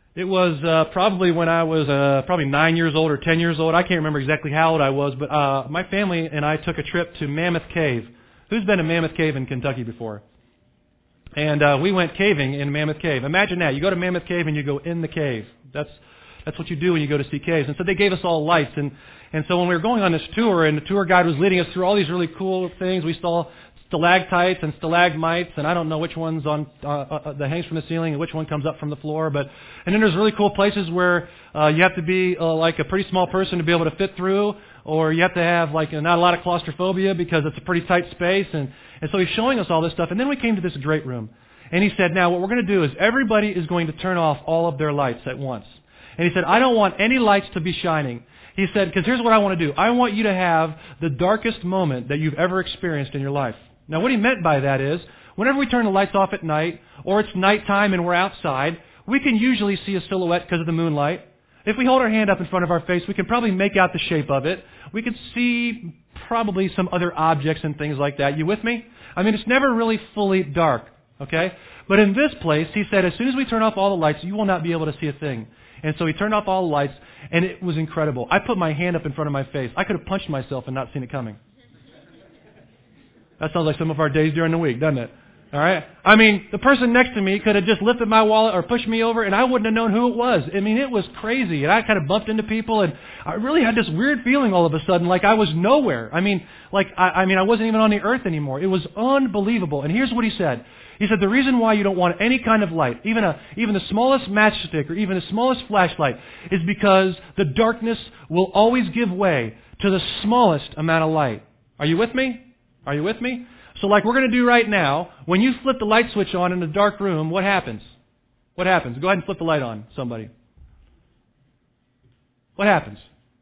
It was probably when I was probably 9 years old or 10 years old. I can't remember exactly how old I was, but my family and I took a trip to Mammoth Cave. Who's been to Mammoth Cave in Kentucky before? And we went caving in Mammoth Cave. Imagine that. You go to Mammoth Cave and you go in the cave. That's what you do when you go to see caves. And so they gave us all lights. And so when we were going on this tour, and the tour guide was leading us through all these really cool things, we saw stalactites and stalagmites, and I don't know which one's on that hangs from the ceiling and which one comes up from the floor. And then there's really cool places where you have to be like a pretty small person to be able to fit through, or you have to have like not a lot of claustrophobia because it's a pretty tight space. And so he's showing us all this stuff. And then we came to this great room. And he said, now what we're going to do is everybody is going to turn off all of their lights at once. And he said, I don't want any lights to be shining. He said, because here's what I want to do. I want you to have the darkest moment that you've ever experienced in your life. Now what he meant by that is, whenever we turn the lights off at night, or it's nighttime and we're outside, we can usually see a silhouette because of the moonlight. If we hold our hand up in front of our face, we can probably make out the shape of it. We can see probably some other objects and things like that. You with me? I mean, it's never really fully dark, okay? But in this place, he said, as soon as we turn off all the lights, you will not be able to see a thing. And so he turned off all the lights, and it was incredible. I put my hand up in front of my face. I could have punched myself and not seen it coming. That sounds like some of our days during the week, doesn't it? All right? I mean, the person next to me could have just lifted my wallet or pushed me over, and I wouldn't have known who it was. I mean, it was crazy. And I kind of bumped into people, and I really had this weird feeling all of a sudden, like I was nowhere. I mean, I wasn't even on the earth anymore. It was unbelievable. And here's what he said. He said, the reason why you don't want any kind of light, even the smallest matchstick or even the smallest flashlight, is because the darkness will always give way to the smallest amount of light. Are you with me? Are you with me? So like we're going to do right now, when you flip the light switch on in a dark room, what happens? What happens? Go ahead and flip the light on, somebody. What happens?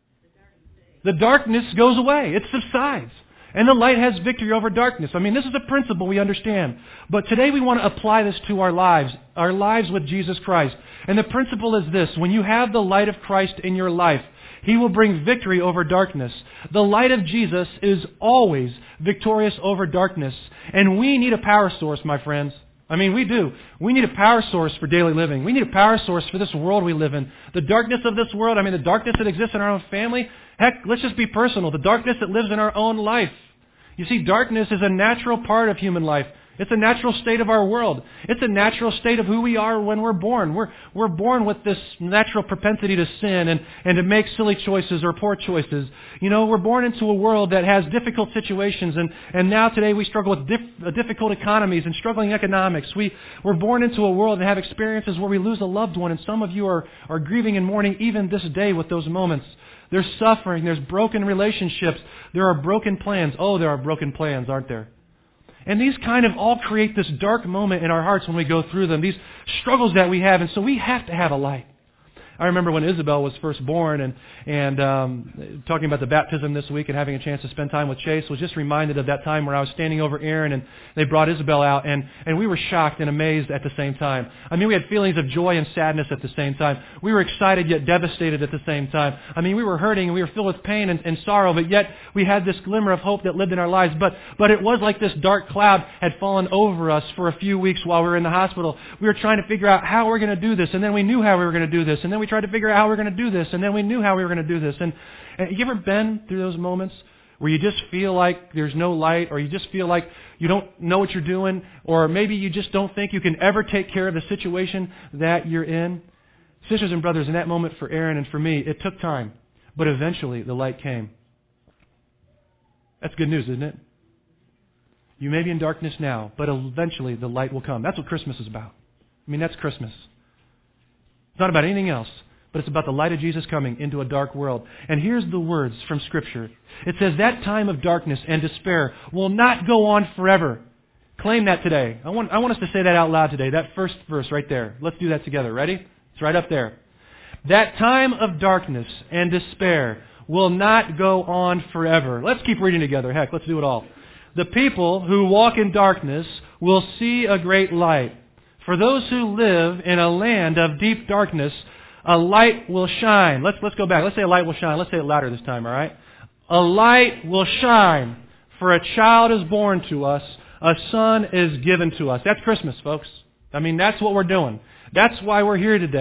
The darkness goes away. It subsides. And the light has victory over darkness. I mean, this is a principle we understand. But today we want to apply this to our lives with Jesus Christ. And the principle is this: when you have the light of Christ in your life, He will bring victory over darkness. The light of Jesus is always victorious over darkness. And we need a power source, my friends. I mean, we do. We need a power source for daily living. We need a power source for this world we live in. The darkness of this world, I mean, the darkness that exists in our own family. Heck, let's just be personal. The darkness that lives in our own life. You see, darkness is a natural part of human life. It's a natural state of our world. It's a natural state of who we are when we're born. We're born with this natural propensity to sin and to make silly choices or poor choices. You know, we're born into a world that has difficult situations, and now today we struggle with difficult economies and struggling economics. We're born into a world and have experiences where we lose a loved one, and some of you are grieving and mourning even this day with those moments. There's suffering. There's broken relationships. There are broken plans. Oh, there are broken plans, aren't there? And these kind of all create this dark moment in our hearts when we go through them, these struggles that we have. And so we have to have a light. I remember when Isabel was first born and talking about the baptism this week and having a chance to spend time with Chase, was just reminded of that time where I was standing over Aaron and they brought Isabel out and we were shocked and amazed at the same time. I mean, we had feelings of joy and sadness at the same time. We were excited yet devastated at the same time. I mean, we were hurting and we were filled with pain and sorrow, but yet we had this glimmer of hope that lived in our lives. But it was like this dark cloud had fallen over us for a few weeks while we were in the hospital. We were trying to figure out how we're going to do this, and then we knew how we were going to do this, and then we tried to figure out how we're going to do this, and then we knew how we were going to do this. And you ever been through those moments where you just feel like there's no light, or you just feel like you don't know what you're doing, or maybe you just don't think you can ever take care of the situation that you're in? Sisters and brothers, in that moment for Aaron and for me, it took time, but eventually the light came. That's good news, isn't it? You may be in darkness now, but eventually the light will come. That's what Christmas is about. I mean, that's Christmas. It's not about anything else, but it's about the light of Jesus coming into a dark world. And here's the words from Scripture. It says, that time of darkness and despair will not go on forever. Claim that today. I want us to say that out loud today, that first verse right there. Let's do that together. Ready? It's right up there. That time of darkness and despair will not go on forever. Let's keep reading together. Heck, let's do it all. The people who walk in darkness will see a great light. For those who live in a land of deep darkness, a light will shine. Let's go back. Let's say a light will shine. Let's say it louder this time, all right? A light will shine, for a child is born to us, a son is given to us. That's Christmas, folks. I mean, that's what we're doing. That's why we're here today.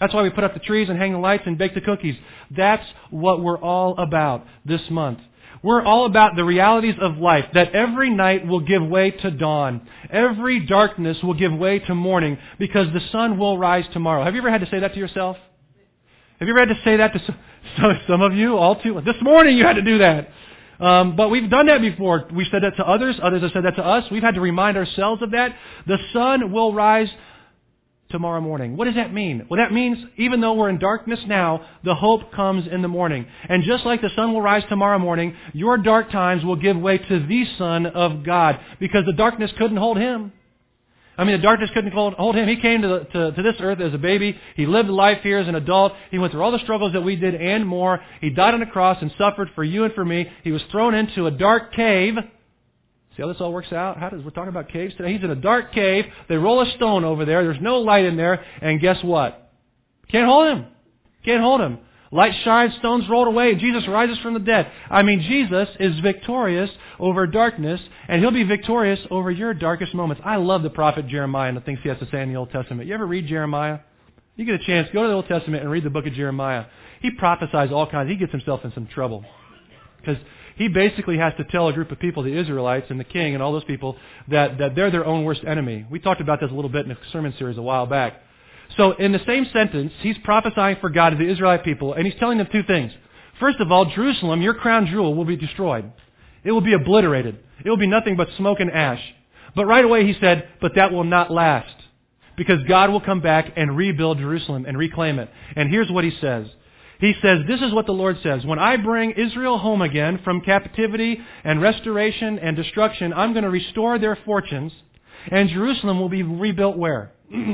That's why we put up the trees and hang the lights and bake the cookies. That's what we're all about this month. We're all about the realities of life, that every night will give way to dawn. Every darkness will give way to morning, because the sun will rise tomorrow. Have you ever had to say that to yourself? Have you ever had to say that to some of you? All too. This morning you had to do that. But we've done that before. We've said that to others. Others have said that to us. We've had to remind ourselves of that. The sun will rise tomorrow morning. What does that mean? Well, that means even though we're in darkness now, the hope comes in the morning. And just like the sun will rise tomorrow morning, your dark times will give way to the Son of God, because the darkness couldn't hold Him. I mean, the darkness couldn't hold Him. He came to this earth as a baby. He lived life here as an adult. He went through all the struggles that we did and more. He died on the cross and suffered for you and for me. He was thrown into a dark cave. See how this all works out? We're talking about caves today? He's in a dark cave. They roll a stone over there. There's no light in there. And guess what? Can't hold Him. Can't hold Him. Light shines, stones rolled away, and Jesus rises from the dead. I mean, Jesus is victorious over darkness, and He'll be victorious over your darkest moments. I love the prophet Jeremiah and the things he has to say in the Old Testament. You ever read Jeremiah? You get a chance, go to the Old Testament and read the book of Jeremiah. He prophesies all kinds. He gets himself in some trouble, because he basically has to tell a group of people, the Israelites and the king and all those people, that they're their own worst enemy. We talked about this a little bit in a sermon series a while back. So in the same sentence, he's prophesying for God to the Israelite people, and he's telling them two things. First of all, Jerusalem, your crown jewel, will be destroyed. It will be obliterated. It will be nothing but smoke and ash. But right away he said, but that will not last, because God will come back and rebuild Jerusalem and reclaim it. And here's what he says. He says, this is what the Lord says. When I bring Israel home again from captivity and restoration and destruction, I'm going to restore their fortunes, and Jerusalem will be rebuilt where?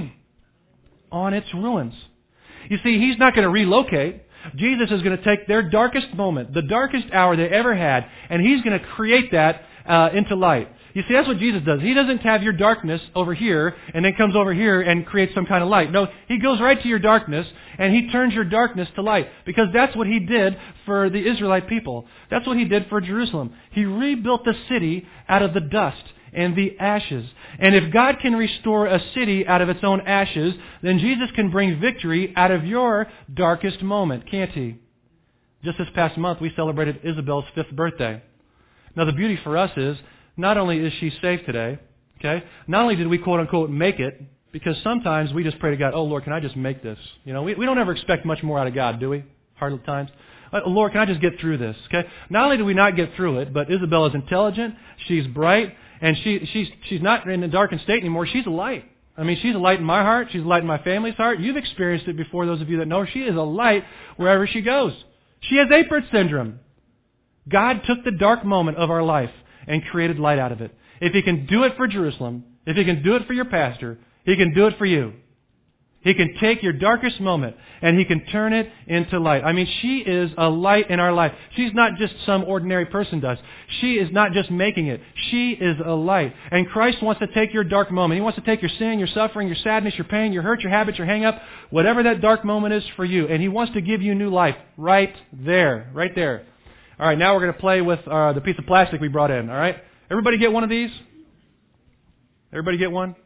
On its ruins. You see, He's not going to relocate. Jesus is going to take their darkest moment, the darkest hour they ever had, and He's going to create that into light. You see, that's what Jesus does. He doesn't have your darkness over here and then comes over here and creates some kind of light. No, He goes right to your darkness and He turns your darkness to light, because that's what He did for the Israelite people. That's what He did for Jerusalem. He rebuilt the city out of the dust and the ashes. And if God can restore a city out of its own ashes, then Jesus can bring victory out of your darkest moment, can't He? Just this past month, we celebrated Isabel's 5th birthday. Now, the beauty for us is, not only is she safe today, okay, not only did we quote-unquote make it, because sometimes we just pray to God, oh, Lord, can I just make this? You know, we don't ever expect much more out of God, do we? Hard times. Lord, can I just get through this? Okay. Not only do we not get through it, but Isabel is intelligent, she's bright, and she's not in a darkened state anymore. She's a light. I mean, she's a light in my heart. She's a light in my family's heart. You've experienced it before, those of you that know her. She is a light wherever she goes. She has Apert syndrome. God took the dark moment of our life and created light out of it. If He can do it for Jerusalem, if He can do it for your pastor, He can do it for you. He can take your darkest moment and He can turn it into light. I mean, she is a light in our life. She's not just some ordinary person does. She is not just making it. She is a light. And Christ wants to take your dark moment. He wants to take your sin, your suffering, your sadness, your pain, your hurt, your habits, your hang-up, whatever that dark moment is for you. And He wants to give you new life right there. Right there. All right, now we're going to play with the piece of plastic we brought in. All right? Everybody get one of these? Everybody get one?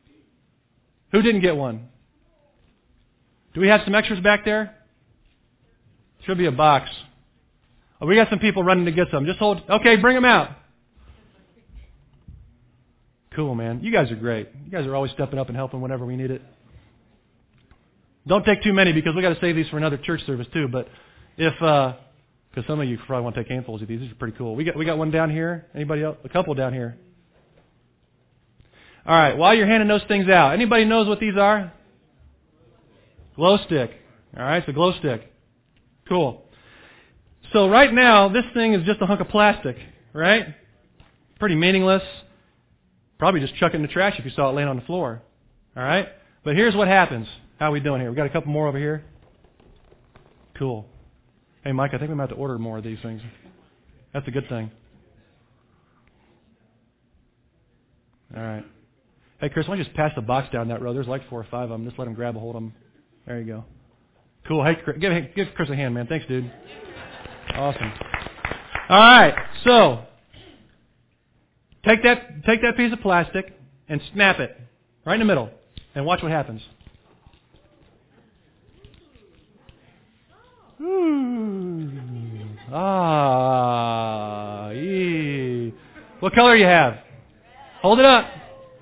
Who didn't get one? Do we have some extras back there? Should be a box. Oh, we got some people running to get some. Just hold. Okay, bring them out. Cool, man. You guys are great. You guys are always stepping up and helping whenever we need it. Don't take too many, because we got to save these for another church service too. But if, because some of you probably want to take handfuls of these. These are pretty cool. We got one down here. Anybody else? A couple down here. All right. While you're handing those things out, anybody knows what these are? Glow stick. All right, so glow stick. Cool. So right now, this thing is just a hunk of plastic, right? Pretty meaningless. Probably just chuck it in the trash if you saw it laying on the floor. All right? But here's what happens. How are we doing here? We got a couple more over here. Cool. Hey, Mike, I think we might have to order more of these things. That's a good thing. All right. Hey, Chris, why don't you just pass the box down that row? There's like 4 or 5 of them. Just let them grab a hold of them. There you go. Cool. Hey, Chris, give Chris a hand, man. Thanks, dude. Awesome. All right. So, take that piece of plastic and snap it right in the middle, and watch what happens. What color you have? Hold it up.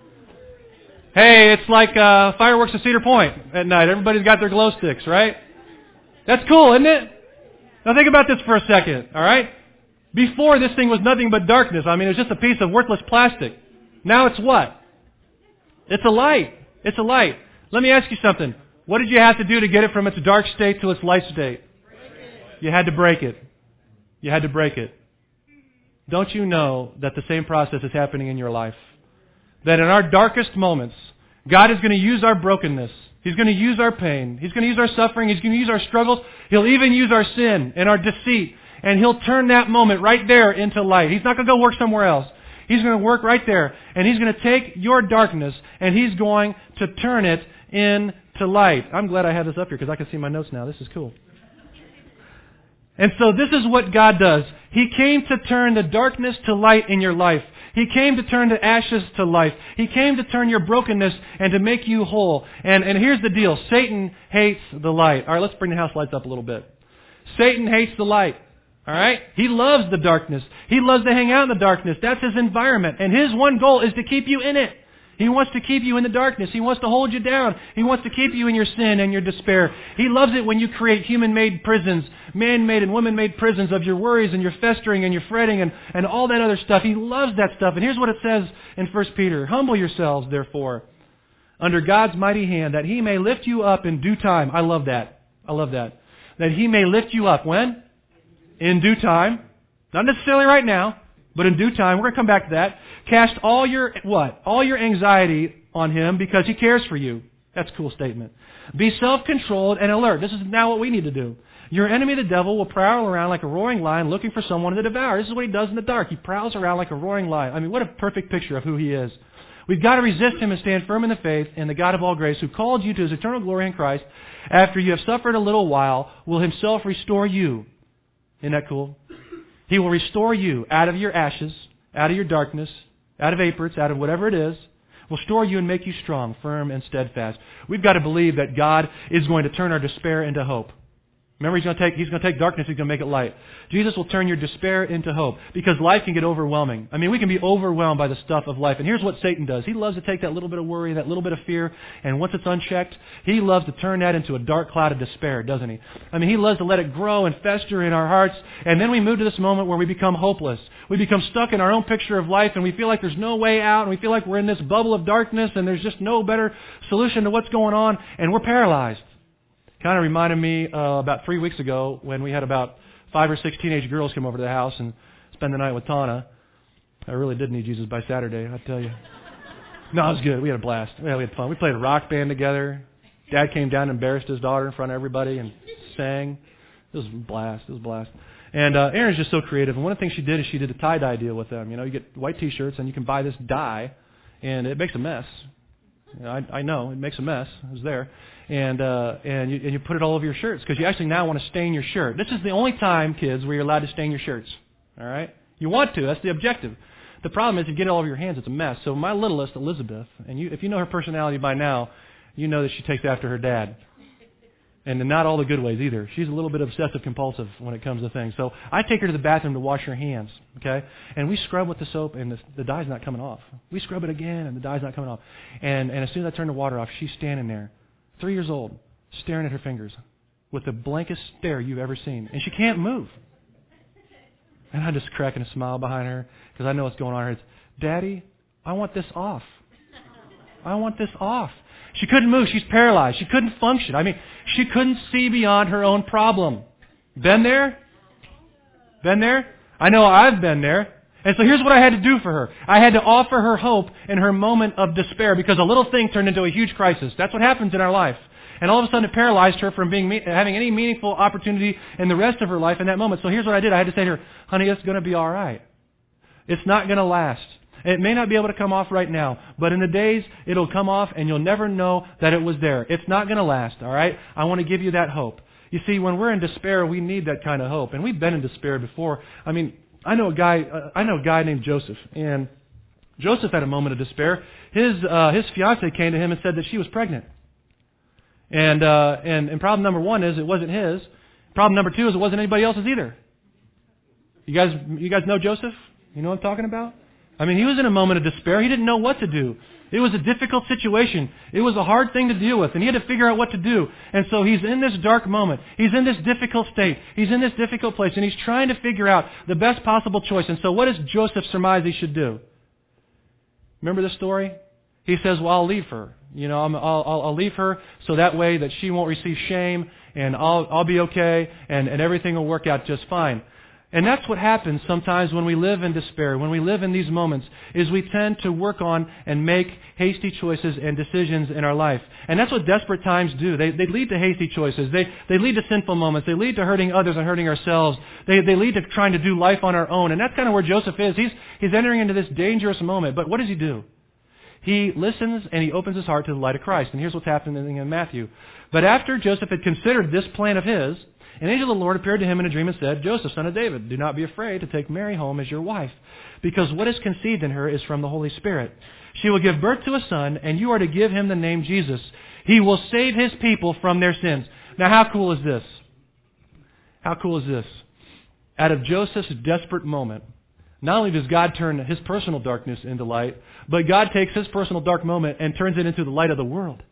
Hey, it's like fireworks at Cedar Point at night. Everybody's got their glow sticks, right? That's cool, isn't it? Now think about this for a second, all right? Before, this thing was nothing but darkness. I mean, it was just a piece of worthless plastic. Now it's what? It's a light. It's a light. Let me ask you something. What did you have to do to get it from its dark state to its light state? You had to break it. You had to break it. Don't you know that the same process is happening in your life? That in our darkest moments, God is going to use our brokenness. He's going to use our pain. He's going to use our suffering. He's going to use our struggles. He'll even use our sin and our deceit. And He'll turn that moment right there into light. He's not going to go work somewhere else. He's going to work right there. And He's going to take your darkness and He's going to turn it into light. I'm glad I have this up here because I can see my notes now. This is cool. And so this is what God does. He came to turn the darkness to light in your life. He came to turn the ashes to life. He came to turn your brokenness and to make you whole. And here's the deal. Satan hates the light. All right, let's bring the house lights up a little bit. Satan hates the light. All right? He loves the darkness. He loves to hang out in the darkness. That's his environment. And his one goal is to keep you in it. He wants to keep you in the darkness. He wants to hold you down. He wants to keep you in your sin and your despair. He loves it when you create human-made prisons, man-made and woman-made prisons of your worries and your festering and your fretting and all that other stuff. He loves that stuff. And here's what it says in 1 Peter. Humble yourselves, therefore, under God's mighty hand, that He may lift you up in due time. I love that. I love that. That He may lift you up. When? In due time. Not necessarily right now, but in due time. We're going to come back to that. Cast all your, what? All your anxiety on Him because He cares for you. That's a cool statement. Be self-controlled and alert. This is now what we need to do. Your enemy, the devil, will prowl around like a roaring lion looking for someone to devour. This is what he does in the dark. He prowls around like a roaring lion. I mean, what a perfect picture of who he is. We've got to resist him and stand firm in the faith, and the God of all grace, who called you to His eternal glory in Christ, after you have suffered a little while, will Himself restore you. Isn't that cool? He will restore you out of your ashes, out of your darkness, out of aporis, out of whatever it is. Will restore you and make you strong, firm, and steadfast. We've got to believe that God is going to turn our despair into hope. Remember, He's going to take darkness, He's going to make it light. Jesus will turn your despair into hope because life can get overwhelming. I mean, we can be overwhelmed by the stuff of life. And here's what Satan does. He loves to take that little bit of worry, that little bit of fear, and once it's unchecked, he loves to turn that into a dark cloud of despair, doesn't he? I mean, he loves to let it grow and fester in our hearts, and then we move to this moment where we become hopeless. We become stuck in our own picture of life, and we feel like there's no way out, and we feel like we're in this bubble of darkness, and there's just no better solution to what's going on, and we're paralyzed. Kind of reminded me about 3 weeks ago when we had about 5 or 6 teenage girls come over to the house and spend the night with Tana. I really did need Jesus by Saturday, I tell you. No, it was good. We had a blast. We had fun. We played a rock band together. Dad came down and embarrassed his daughter in front of everybody and sang. It was a blast. It was a blast. And Erin's just so creative. And one of the things she did is she did a tie-dye deal with them. You know, you get white T-shirts and you can buy this dye, and it makes a mess. You know, I know it makes a mess. It was there, and you put it all over your shirts because you actually now want to stain your shirt. This is the only time, kids, where you're allowed to stain your shirts. All right, you want to. That's the objective. The problem is if you get it all over your hands, it's a mess. So my littlest, Elizabeth, and if you know her personality by now, you know that she takes after her dad. And in not all the good ways either. She's a little bit obsessive compulsive when it comes to things. So I take her to the bathroom to wash her hands, okay? And we scrub with the soap, and the dye's not coming off. We scrub it again, and the dye's not coming off. And as soon as I turn the water off, she's standing there, 3 years old, staring at her fingers with the blankest stare you've ever seen. And she can't move. And I'm just cracking a smile behind her because I know what's going on. It's, Daddy, I want this off. I want this off. She couldn't move. She's paralyzed. She couldn't function. I mean, she couldn't see beyond her own problem. Been there? Been there? I know I've been there. And so here's what I had to do for her. I had to offer her hope in her moment of despair because a little thing turned into a huge crisis. That's what happens in our life. And all of a sudden it paralyzed her from having any meaningful opportunity in the rest of her life in that moment. So here's what I did. I had to say to her, honey, it's going to be all right. It's not going to last. It may not be able to come off right now, but in the days it'll come off and you'll never know that it was there. It's not going to last, all right? I want to give you that hope. You see, when we're in despair, we need that kind of hope. And we've been in despair before. I mean, I know a guy named Joseph, and Joseph had a moment of despair. His fiancée came to him and said that she was pregnant. And problem number one is it wasn't his. Problem number 2 is it wasn't anybody else's either. You guys know Joseph? You know what I'm talking about? I mean, he was in a moment of despair. He didn't know what to do. It was a difficult situation. It was a hard thing to deal with, and he had to figure out what to do. And so he's in this dark moment. He's in this difficult state. He's in this difficult place, and he's trying to figure out the best possible choice. And so what does Joseph surmise he should do? Remember the story? He says, well, I'll leave her. I'll leave her so that way that she won't receive shame, and I'll be okay, and everything will work out just fine. And that's what happens sometimes when we live in despair, when we live in these moments, is we tend to work on and make hasty choices and decisions in our life. And that's what desperate times do. They lead to hasty choices. They lead to sinful moments. They lead to hurting others and hurting ourselves. They lead to trying to do life on our own. And that's kind of where Joseph is. He's entering into this dangerous moment. But what does he do? He listens and he opens his heart to the light of Christ. And here's what's happening in Matthew. But after Joseph had considered this plan of his, an angel of the Lord appeared to him in a dream and said, Joseph, son of David, do not be afraid to take Mary home as your wife, because what is conceived in her is from the Holy Spirit. She will give birth to a son, and you are to give him the name Jesus. He will save his people from their sins. Now, how cool is this? How cool is this? Out of Joseph's desperate moment, not only does God turn his personal darkness into light, but God takes his personal dark moment and turns it into the light of the world.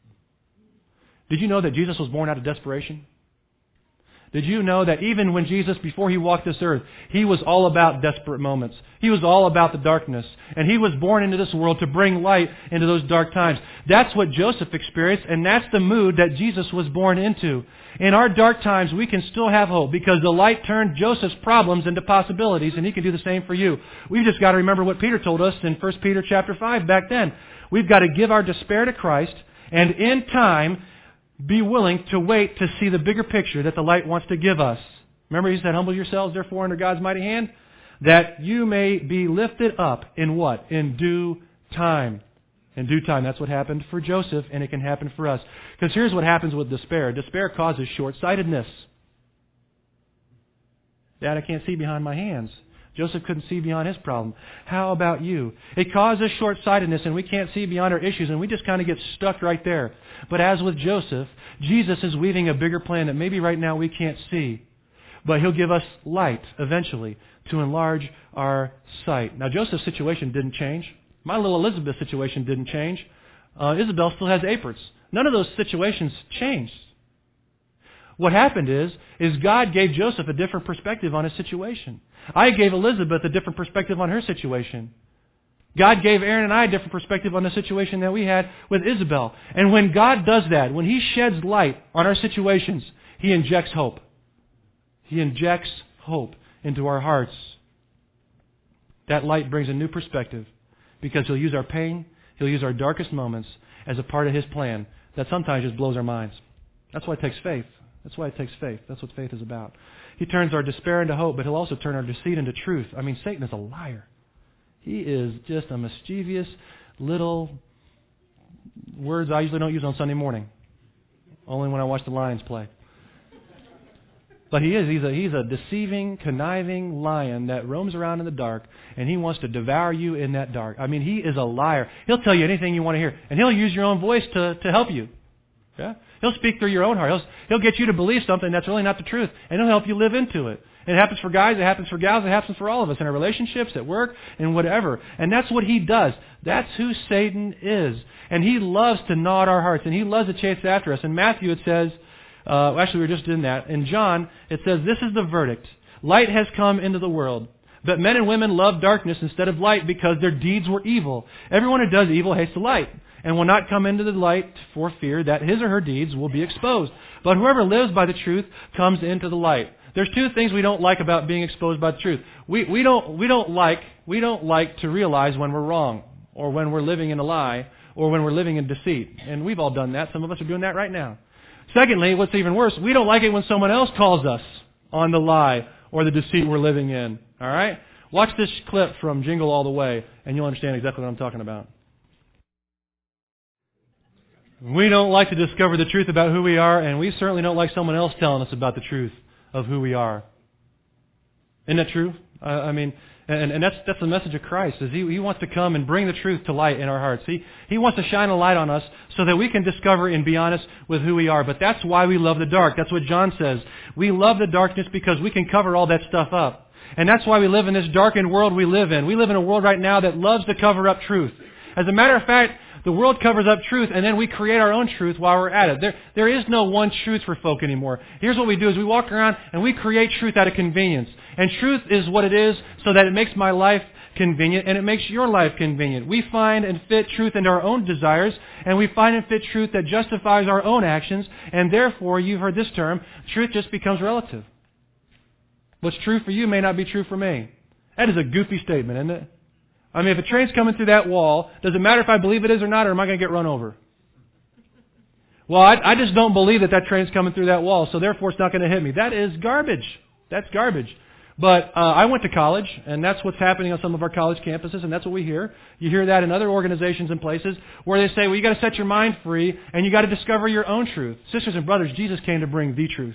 Did you know that Jesus was born out of desperation? Did you know that even when Jesus, before he walked this earth, he was all about desperate moments. He was all about the darkness. And he was born into this world to bring light into those dark times. That's what Joseph experienced, and that's the mood that Jesus was born into. In our dark times, we can still have hope because the light turned Joseph's problems into possibilities, and he can do the same for you. We've just got to remember what Peter told us in 1 Peter chapter 5 back then. We've got to give our despair to Christ, and in time, be willing to wait to see the bigger picture that the light wants to give us. Remember he said, humble yourselves therefore under God's mighty hand, that you may be lifted up in what? In due time. In due time. That's what happened for Joseph, and it can happen for us. Because here's what happens with despair. Despair causes short-sightedness. Dad, I can't see behind my hands. Joseph couldn't see beyond his problem. How about you? It causes short-sightedness, and we can't see beyond our issues, and we just kind of get stuck right there. But as with Joseph, Jesus is weaving a bigger plan that maybe right now we can't see. But he'll give us light eventually to enlarge our sight. Now, Joseph's situation didn't change. My little Elizabeth situation didn't change. Isabel still has aprons. None of those situations changed. What happened is God gave Joseph a different perspective on his situation. I gave Elizabeth a different perspective on her situation. God gave Aaron and I a different perspective on the situation that we had with Isabel. And when God does that, when he sheds light on our situations, he injects hope. He injects hope into our hearts. That light brings a new perspective because he'll use our pain, he'll use our darkest moments as a part of his plan that sometimes just blows our minds. That's why it takes faith. That's why it takes faith. That's what faith is about. He turns our despair into hope, but he'll also turn our deceit into truth. I mean, Satan is a liar. He is just a mischievous little words I usually don't use on Sunday morning. Only when I watch the Lions play. But he is. He's a deceiving, conniving lion that roams around in the dark, and he wants to devour you in that dark. I mean, he is a liar. He'll tell you anything you want to hear, and he'll use your own voice to help you. Yeah? He'll speak through your own heart. He'll get you to believe something that's really not the truth, and he'll help you live into it. It happens for guys, it happens for gals, it happens for all of us in our relationships, at work, and whatever. And that's what he does. That's who Satan is. And he loves to gnaw at our hearts, and he loves to chase after us. In Matthew it says, actually we were just in that. In John it says, this is the verdict. Light has come into the world, but men and women love darkness instead of light because their deeds were evil. Everyone who does evil hates the light, and will not come into the light for fear that his or her deeds will be exposed. But whoever lives by the truth comes into the light. There's two things we don't like about being exposed by the truth. We don't like to realize when we're wrong, or when we're living in a lie, or when we're living in deceit. And we've all done that. Some of us are doing that right now. Secondly, what's even worse, we don't like it when someone else calls us on the lie or the deceit we're living in. All right? Watch this clip from Jingle All the Way, and you'll understand exactly what I'm talking about. We don't like to discover the truth about who we are, and we certainly don't like someone else telling us about the truth of who we are. Isn't that true? I mean, And that's the message of Christ, is He wants to come and bring the truth to light in our hearts. He wants to shine a light on us so that we can discover and be honest with who we are. But that's why we love the dark. That's what John says. We love the darkness because we can cover all that stuff up. And that's why we live in this darkened world we live in. We live in a world right now that loves to cover up truth. As a matter of fact, the world covers up truth, and then we create our own truth while we're at it. There is no one truth for folk anymore. Here's what we do, is we walk around and we create truth out of convenience. And truth is what it is so that it makes my life convenient and it makes your life convenient. We find and fit truth into our own desires, and we find and fit truth that justifies our own actions, and therefore, you've heard this term, truth just becomes relative. What's true for you may not be true for me. That is a goofy statement, isn't it? I mean, if a train's coming through that wall, does it matter if I believe it is or not, or am I going to get run over? Well, I just don't believe that train's coming through that wall, so therefore it's not going to hit me. That is garbage. That's garbage. But I went to college, and that's what's happening on some of our college campuses, and that's what we hear. You hear that in other organizations and places where they say, well, you got to set your mind free, and you got to discover your own truth. Sisters and brothers, Jesus came to bring the truth.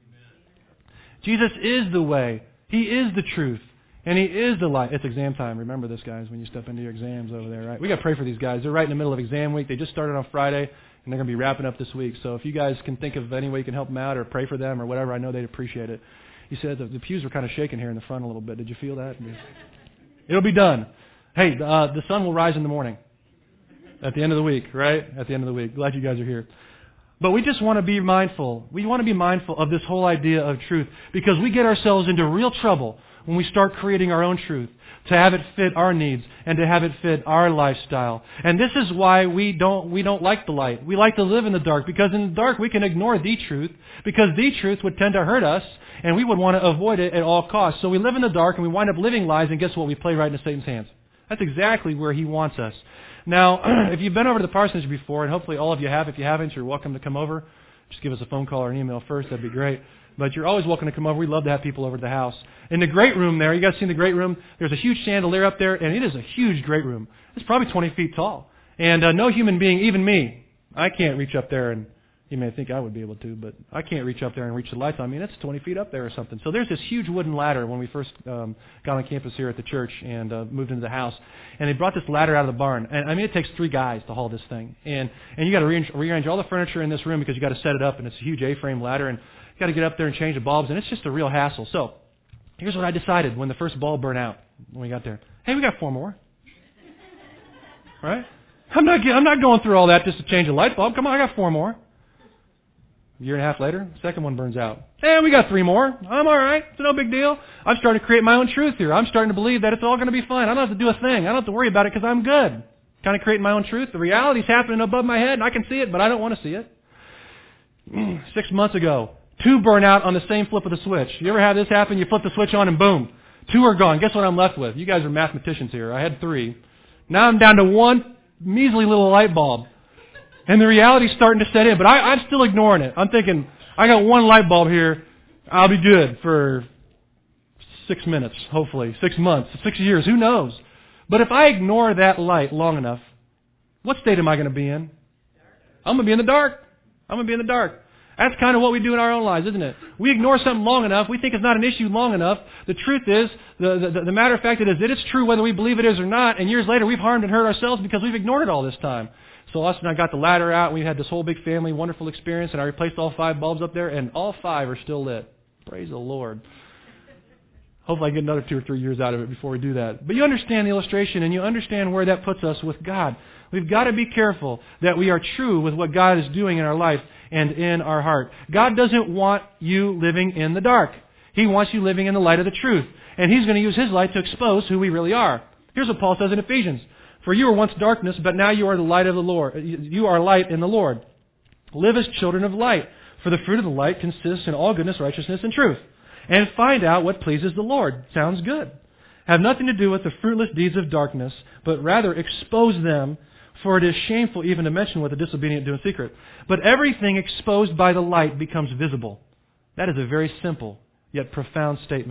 Jesus is the way. He is the truth. And He is the light. It's exam time. Remember this, guys, when you step into your exams over there, right? We got to pray for these guys. They're right in the middle of exam week. They just started on Friday, and they're going to be wrapping up this week. So if you guys can think of any way you can help them out or pray for them or whatever, I know they'd appreciate it. He said the pews were kind of shaking here in the front a little bit. Did you feel that? It'll be done. Hey, the sun will rise in the morning at the end of the week, right? At the end of the week. Glad you guys are here. But we just want to be mindful. We want to be mindful of this whole idea of truth, because we get ourselves into real trouble when we start creating our own truth to have it fit our needs and to have it fit our lifestyle. And this is why we don't like the light. We like to live in the dark, because in the dark we can ignore the truth, because the truth would tend to hurt us and we would want to avoid it at all costs. So we live in the dark and we wind up living lies, and guess what? We play right into Satan's hands. That's exactly where he wants us. Now, if you've been over to the parsonage before, and hopefully all of you have, if you haven't, you're welcome to come over. Just give us a phone call or an email first. That'd be great. But you're always welcome to come over. We'd love to have people over to the house. In the great room there, you guys seen the great room? There's a huge chandelier up there, and it is a huge great room. It's probably 20 feet tall. And no human being, even me, I can't reach up there, and you may think I would be able to, but I can't reach up there and reach the lights. I mean, it's 20 feet up there or something. So there's this huge wooden ladder when we first got on campus here at the church and moved into the house. And they brought this ladder out of the barn. And I mean, it takes 3 guys to haul this thing. And you got to rearrange all the furniture in this room, because you got to set it up, and it's a huge A-frame ladder, and you got to get up there and change the bulbs, and it's just a real hassle. So here's what I decided when the first bulb burned out when we got there. Hey, we got 4 more. Right? I'm not going through all that just to change a light bulb. Come on, I got 4 more. A year and a half later, the second one burns out. Hey, we got 3 more. I'm all right. It's no big deal. I'm starting to create my own truth here. I'm starting to believe that it's all going to be fine. I don't have to do a thing. I don't have to worry about it because I'm good. Kind of creating my own truth. The reality's happening above my head, and I can see it, but I don't want to see it. 6 months ago, 2 burn out on the same flip of the switch. You ever have this happen? You flip the switch on and boom, 2 are gone. Guess what I'm left with? You guys are mathematicians here. I had 3. Now I'm down to 1 measly little light bulb. And the reality's starting to set in, but I'm still ignoring it. I'm thinking, I got 1 light bulb here. I'll be good for 6 minutes, hopefully. 6 months, 6 years, who knows? But if I ignore that light long enough, what state am I going to be in? I'm going to be in the dark. I'm going to be in the dark. That's kind of what we do in our own lives, isn't it? We ignore something long enough. We think it's not an issue long enough. The truth is, the matter of fact, it is true whether we believe it is or not. And years later, we've harmed and hurt ourselves because we've ignored it all this time. So Austin and I got the ladder out. We had this whole big family, wonderful experience. And I replaced all 5 bulbs up there. And all 5 are still lit. Praise the Lord. Hopefully I get another 2 or 3 years out of it before we do that. But you understand the illustration, and you understand where that puts us with God. We've got to be careful that we are true with what God is doing in our life and in our heart. God doesn't want you living in the dark. He wants you living in the light of the truth. And He's going to use His light to expose who we really are. Here's what Paul says in Ephesians. For you were once darkness, but now you are the light of the Lord. You are light in the Lord. Live as children of light. For the fruit of the light consists in all goodness, righteousness, and truth. And find out what pleases the Lord. Sounds good. Have nothing to do with the fruitless deeds of darkness, but rather expose them, for it is shameful even to mention what the disobedient do in secret. But everything exposed by the light becomes visible. That is a very simple yet profound statement.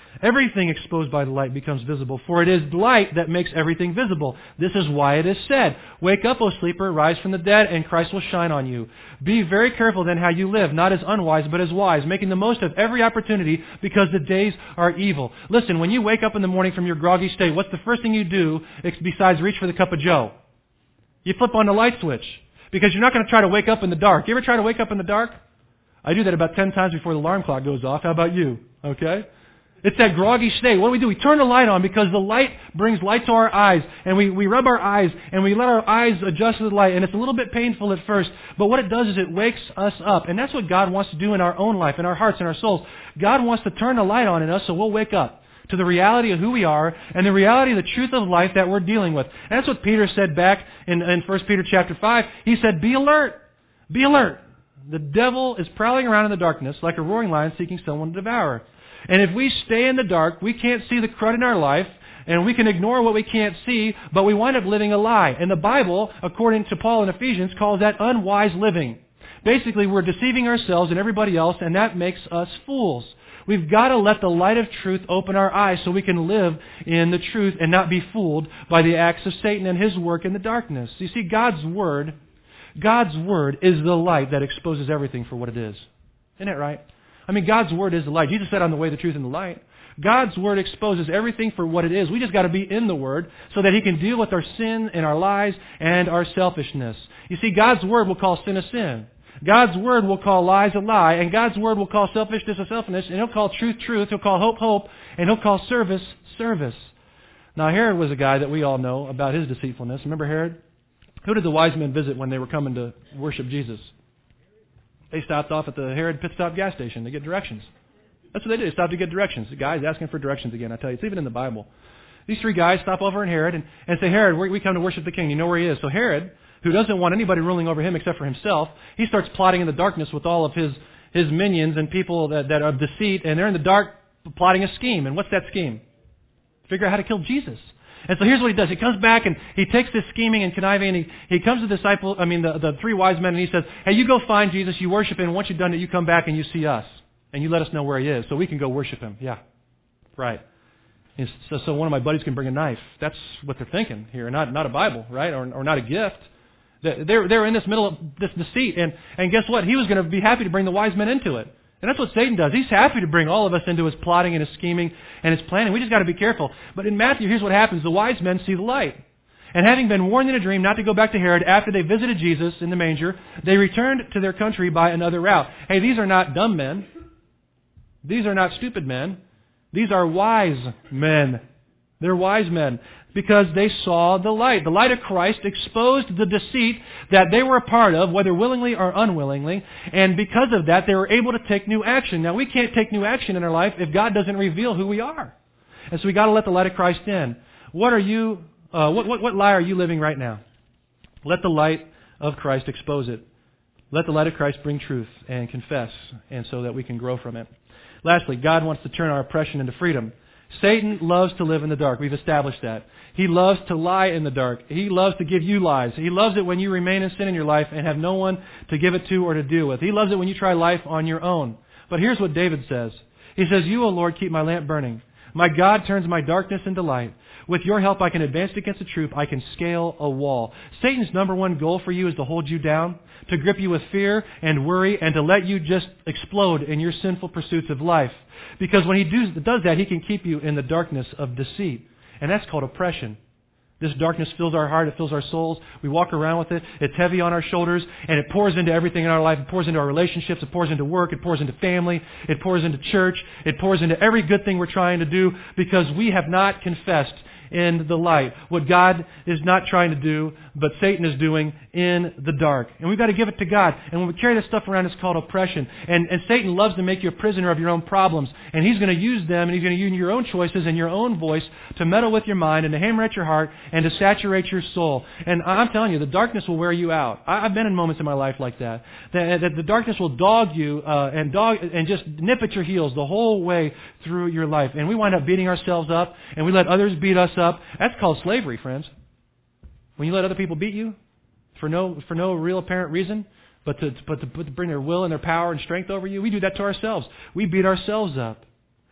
Everything exposed by the light becomes visible, for it is light that makes everything visible. This is why it is said, "Wake up, O sleeper, rise from the dead, and Christ will shine on you." Be very careful then how you live, not as unwise, but as wise, making the most of every opportunity, because the days are evil. Listen, when you wake up in the morning from your groggy state, what's the first thing you do besides reach for the cup of joe? You flip on the light switch, because you're not going to try to wake up in the dark. You ever try to wake up in the dark? I do that about 10 times before the alarm clock goes off. How about you? Okay? It's that groggy state. What do? We turn the light on because the light brings light to our eyes. And we rub our eyes and we let our eyes adjust to the light. And it's a little bit painful at first. But what it does is it wakes us up. And that's what God wants to do in our own life, in our hearts and our souls. God wants to turn the light on in us so we'll wake up to the reality of who we are and the reality of the truth of life that we're dealing with. And that's what Peter said back in 1 Peter chapter 5. He said, be alert. Be alert. The devil is prowling around in the darkness like a roaring lion seeking someone to devour. And if we stay in the dark, we can't see the crud in our life, and we can ignore what we can't see, but we wind up living a lie. And the Bible, according to Paul in Ephesians, calls that unwise living. Basically, we're deceiving ourselves and everybody else, and that makes us fools. We've got to let the light of truth open our eyes so we can live in the truth and not be fooled by the acts of Satan and his work in the darkness. You see, God's Word is the light that exposes everything for what it is. Isn't that right? I mean, God's Word is the light. Jesus said, "I'm the way, the truth, and the light." God's Word exposes everything for what it is. We just got to be in the Word so that He can deal with our sin in our lives and our selfishness. You see, God's Word will call sin a sin. God's Word will call lies a lie. And God's Word will call selfishness a selfishness. And He'll call truth, truth. He'll call hope, hope. And He'll call service, service. Now, Herod was a guy that we all know about his deceitfulness. Remember Herod? Who did the wise men visit when they were coming to worship Jesus? They stopped off at the Herod Pit Stop gas station to get directions. That's what they did. They stopped to get directions. The guy's asking for directions again. I tell you, it's even in the Bible. These three guys stop over in Herod and say, "Herod, we come to worship the king. You know where he is." So Herod, who doesn't want anybody ruling over him except for himself, he starts plotting in the darkness with all of his minions and people that are of deceit, and they're in the dark plotting a scheme. And what's that scheme? Figure out how to kill Jesus. And so here's what he does. He comes back and he takes this scheming and conniving, and he comes to the three wise men, and he says, "Hey, you go find Jesus, you worship him, and once you've done it, you come back and you see us. And you let us know where he is so we can go worship him." Yeah, right. And so one of my buddies can bring a knife. That's what they're thinking here, not a Bible, right, or not a gift. They're in this middle of this deceit, and guess what? He was going to be happy to bring the wise men into it. And that's what Satan does. He's happy to bring all of us into his plotting and his scheming and his planning. We just got to be careful. But in Matthew, here's what happens. The wise men see the light. And having been warned in a dream not to go back to Herod after they visited Jesus in the manger, they returned to their country by another route. Hey, these are not dumb men. These are not stupid men. These are wise men. They're wise men because they saw the light. The light of Christ exposed the deceit that they were a part of, whether willingly or unwillingly, and because of that, they were able to take new action. Now, we can't take new action in our life if God doesn't reveal who we are. And so we got to let the light of Christ in. What lie are you living right now? Let the light of Christ expose it. Let the light of Christ bring truth and confess, and so that we can grow from it. Lastly, God wants to turn our oppression into freedom. Satan loves to live in the dark. We've established that. He loves to lie in the dark. He loves to give you lies. He loves it when you remain in sin in your life and have no one to give it to or to deal with. He loves it when you try life on your own. But here's what David says. He says, "You, O Lord, keep my lamp burning. My God turns my darkness into light. With your help, I can advance against a troop. I can scale a wall." Satan's number one goal for you is to hold you down, to grip you with fear and worry, and to let you just explode in your sinful pursuits of life. Because when he does that, he can keep you in the darkness of deceit. And that's called oppression. This darkness fills our heart. It fills our souls. We walk around with it. It's heavy on our shoulders, and it pours into everything in our life. It pours into our relationships. It pours into work. It pours into family. It pours into church. It pours into every good thing we're trying to do because we have not confessed in the light what God is not trying to do, but Satan is doing in the dark. And we've got to give it to God. And when we carry this stuff around, it's called oppression. And Satan loves to make you a prisoner of your own problems. And he's going to use them, and he's going to use your own choices and your own voice to meddle with your mind and to hammer at your heart and to saturate your soul. And I'm telling you, the darkness will wear you out. I've been in moments in my life like that. That the darkness will dog you and just nip at your heels the whole way through your life. And we wind up beating ourselves up, and we let others beat us up. That's called slavery, friends. When you let other people beat you for no real apparent reason, but to bring their will and their power and strength over you, we do that to ourselves. We beat ourselves up.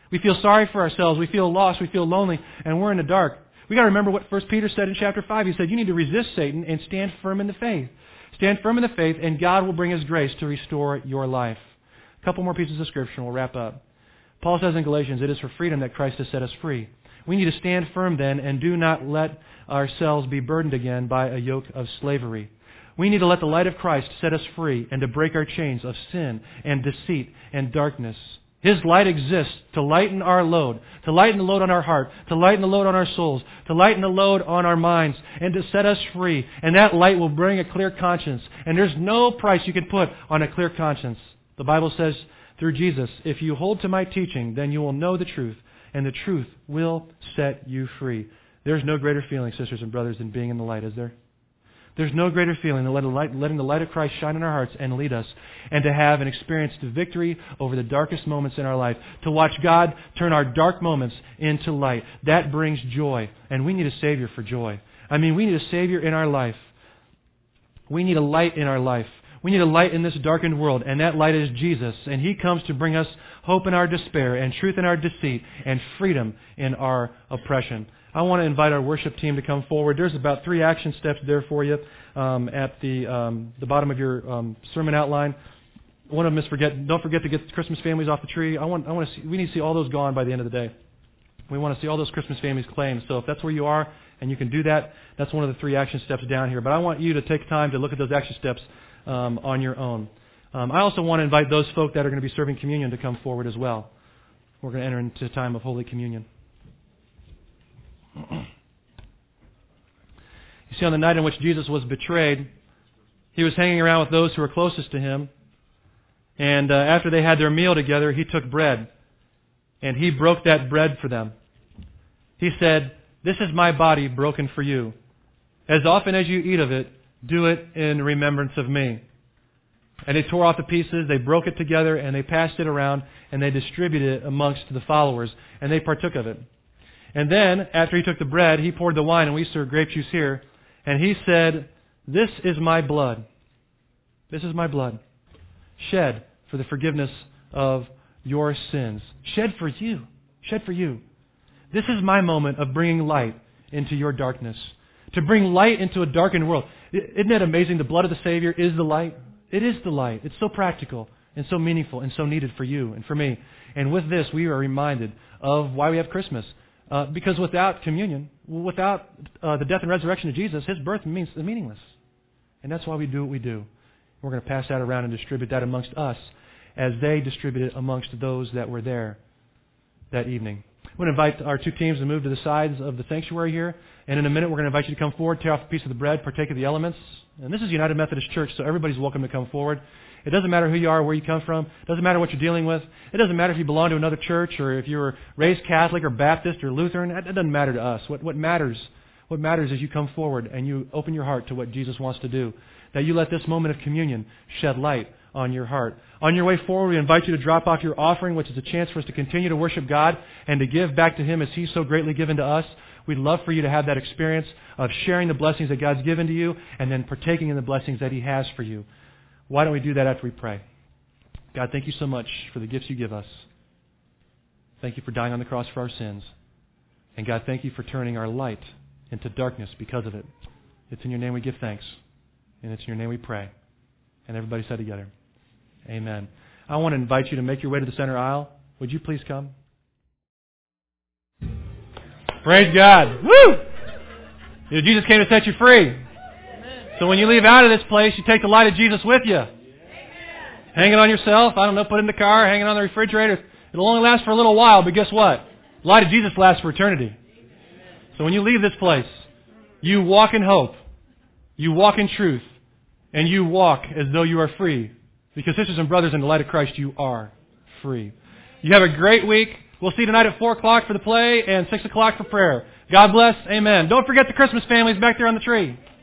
We feel sorry for ourselves. We feel lost. We feel lonely. And we're in the dark. We got to remember what 1 Peter said in chapter 5. He said, you need to resist Satan and stand firm in the faith. Stand firm in the faith, and God will bring His grace to restore your life. A couple more pieces of Scripture, and we'll wrap up. Paul says in Galatians, it is for freedom that Christ has set us free. We need to stand firm then, and do not let ourselves be burdened again by a yoke of slavery. We need to let the light of Christ set us free and to break our chains of sin and deceit and darkness. His light exists to lighten our load, to lighten the load on our heart, to lighten the load on our souls, to lighten the load on our minds, and to set us free. And that light will bring a clear conscience. And there's no price you can put on a clear conscience. The Bible says through Jesus, if you hold to my teaching, then you will know the truth, and the truth will set you free. There's no greater feeling, sisters and brothers, than being in the light, is there? There's no greater feeling than letting the light of Christ shine in our hearts and lead us, and to have and experience the victory over the darkest moments in our life. To watch God turn our dark moments into light. That brings joy, and we need a Savior for joy. I mean, we need a Savior in our life. We need a light in our life. We need a light in this darkened world, and that light is Jesus. And He comes to bring us hope in our despair, and truth in our deceit, and freedom in our oppression. I want to invite our worship team to come forward. There's about 3 action steps there for you at the bottom of your sermon outline. One of them is don't forget to get the Christmas families off the tree. We need to see all those gone by the end of the day. We want to see all those Christmas families claimed. So if that's where you are and you can do that, that's one of the 3 action steps down here. But I want you to take time to look at those action steps on your own. I also want to invite those folk that are going to be serving communion to come forward as well. We're going to enter into a time of Holy Communion. You see, on the night in which Jesus was betrayed, He was hanging around with those who were closest to Him. And after they had their meal together, He took bread. And He broke that bread for them. He said, this is my body broken for you. As often as you eat of it, do it in remembrance of me. And they tore off the pieces, they broke it together, and they passed it around, and they distributed it amongst the followers, and they partook of it. And then, after He took the bread, He poured the wine, and we serve grape juice here, and He said, this is my blood. This is my blood, shed for the forgiveness of your sins. Shed for you. Shed for you. This is my moment of bringing light into your darkness. To bring light into a darkened world. Isn't it amazing? The blood of the Savior is the light. It is the light. It's so practical and so meaningful and so needed for you and for me. And with this, we are reminded of why we have Christmas. Because without communion, without the death and resurrection of Jesus, His birth means meaningless. And that's why we do what we do. We're going to pass that around and distribute that amongst us as they distribute it amongst those that were there that evening. I'm going to invite our 2 teams to move to the sides of the sanctuary here. And in a minute, we're going to invite you to come forward, tear off a piece of the bread, partake of the elements. And this is United Methodist Church, so everybody's welcome to come forward. It doesn't matter who you are, where you come from. It doesn't matter what you're dealing with. It doesn't matter if you belong to another church or if you were raised Catholic or Baptist or Lutheran. It doesn't matter to us. What matters is you come forward and you open your heart to what Jesus wants to do. That you let this moment of communion shed light on your heart. On your way forward, we invite you to drop off your offering, which is a chance for us to continue to worship God and to give back to Him as He's so greatly given to us. We'd love for you to have that experience of sharing the blessings that God's given to you and then partaking in the blessings that He has for you. Why don't we do that after we pray? God, thank you so much for the gifts you give us. Thank you for dying on the cross for our sins. And God, thank you for turning our light into darkness because of it. It's in your name we give thanks. And it's in your name we pray. And everybody said together, amen. I want to invite you to make your way to the center aisle. Would you please come? Praise God. Woo! Jesus came to set you free. So when you leave out of this place, you take the light of Jesus with you. Hang it on yourself. I don't know, put it in the car, hang it on the refrigerator. It'll only last for a little while, but guess what? The light of Jesus lasts for eternity. So when you leave this place, you walk in hope. You walk in truth. And you walk as though you are free. Because sisters and brothers, in the light of Christ, you are free. You have a great week. We'll see you tonight at 4 o'clock for the play and 6 o'clock for prayer. God bless. Amen. Don't forget the Christmas families back there on the tree.